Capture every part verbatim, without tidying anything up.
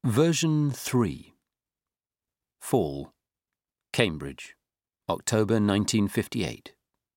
Version three. Fall. Cambridge. October nineteen fifty-eight.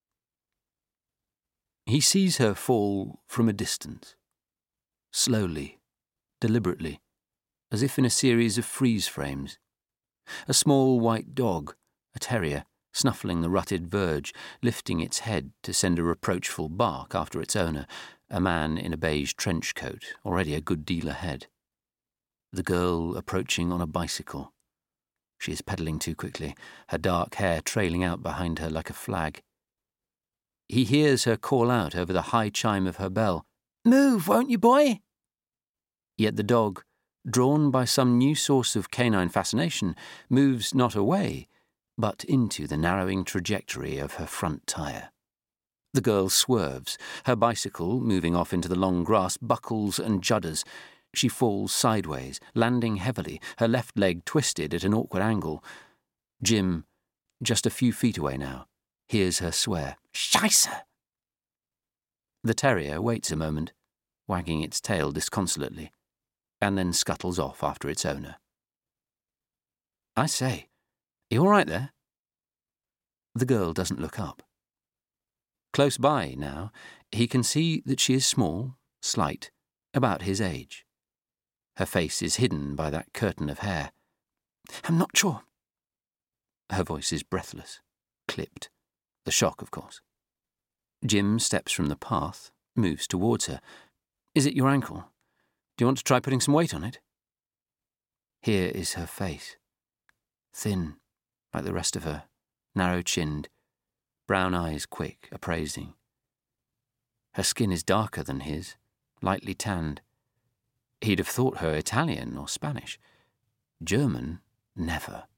He sees her fall from a distance. Slowly, deliberately, as if in a series of freeze frames. A small white dog, a terrier, snuffling the rutted verge, lifting its head to send a reproachful bark after its owner, a man in a beige trench coat, already a good deal ahead. The girl approaching on a bicycle. She is pedalling too quickly, her dark hair trailing out behind her like a flag. He hears her call out over the high chime of her bell, "Move, won't you, boy?" Yet the dog, drawn by some new source of canine fascination, moves not away, but into the narrowing trajectory of her front tyre. The girl swerves. Her bicycle, moving off into the long grass, buckles and judders. She falls sideways, landing heavily, her left leg twisted at an awkward angle. Jim, just a few feet away now, hears her swear, "Scheisse!" The terrier waits a moment, wagging its tail disconsolately, and then scuttles off after its owner. "I say, you all right there?" The girl doesn't look up. Close by now, he can see that she is small, slight, about his age. Her face is hidden by that curtain of hair. "I'm not sure." Her voice is breathless, clipped. The shock, of course. Jim steps from the path, moves towards her. "Is it your ankle? Do you want to try putting some weight on it?" Here is her face. Thin, like the rest of her, narrow-chinned, brown eyes quick, appraising. Her skin is darker than his, lightly tanned. He'd have thought her Italian or Spanish. German, never.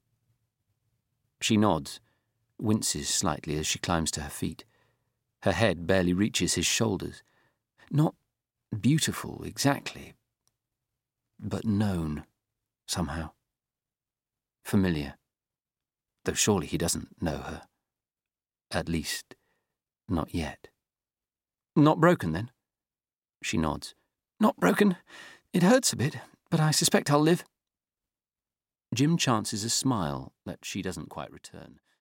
She nods, winces slightly as she climbs to her feet. Her head barely reaches his shoulders. Not beautiful, exactly, but known, somehow. Familiar, though surely he doesn't know her. At least, not yet. "Not broken, then?" She nods. "Not broken. It hurts a bit, but I suspect I'll live." Jim chances a smile that she doesn't quite return.